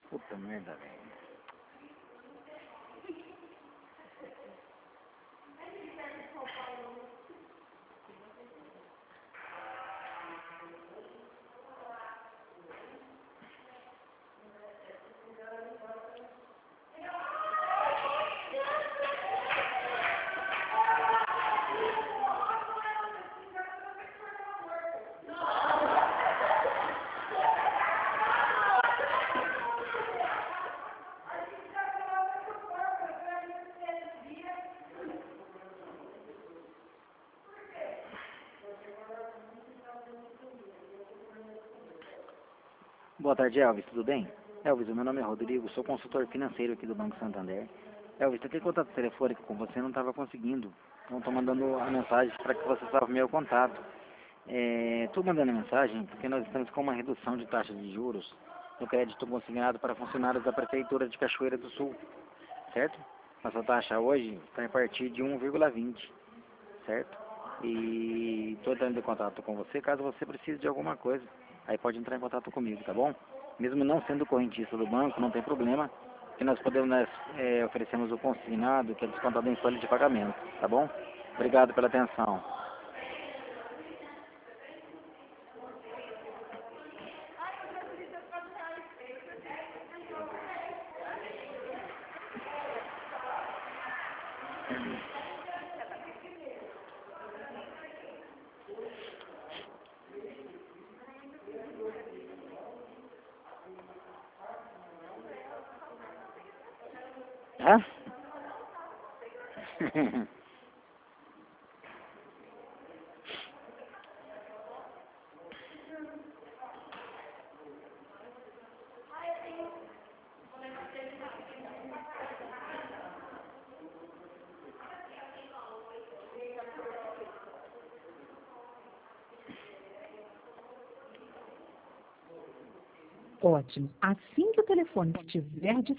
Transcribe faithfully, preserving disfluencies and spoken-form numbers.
Puta merda, velho. Boa tarde, Elvis, tudo bem? Elvis, o meu nome é Rodrigo, sou consultor financeiro aqui do Banco Santander. Elvis, tentei contato telefônico com você, não estava conseguindo. Então estou mandando a mensagem para que você salve meu contato. Estou mandando a mensagem porque nós estamos com uma redução de taxa de juros no crédito consignado para funcionários da Prefeitura de Cachoeira do Sul, certo? Nossa taxa hoje está a partir de um vírgula vinte, certo? E estou entrando em contato com você caso você precise de alguma coisa. Aí pode entrar em contato comigo, tá bom? Mesmo não sendo correntista do banco, não tem problema, que nós podemos, nós é, oferecemos o consignado, que é descontado em folha de pagamento, tá bom? Obrigado pela atenção. Hã? Ótimo. Assim que o telefone estiver disponível,